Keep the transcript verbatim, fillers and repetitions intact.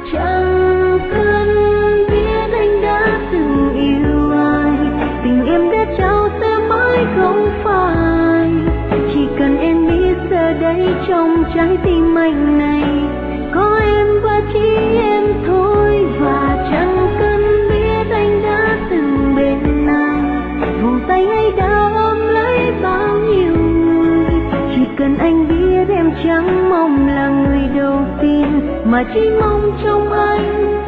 Chẳng cần biết anh đã từng yêu ai, tình em đã trao sẽ mãi không phai. Chỉ cần em biết giờ đây trong trái tim anh này có em và chỉ em thôi. Và chẳng cần biết anh đã từng bên anh, vòng tay ấy đã ôm lấy bao nhiêu người. Chỉ cần anh biết em chẳng mong là người đầu tiên, mà chỉ mong trong anh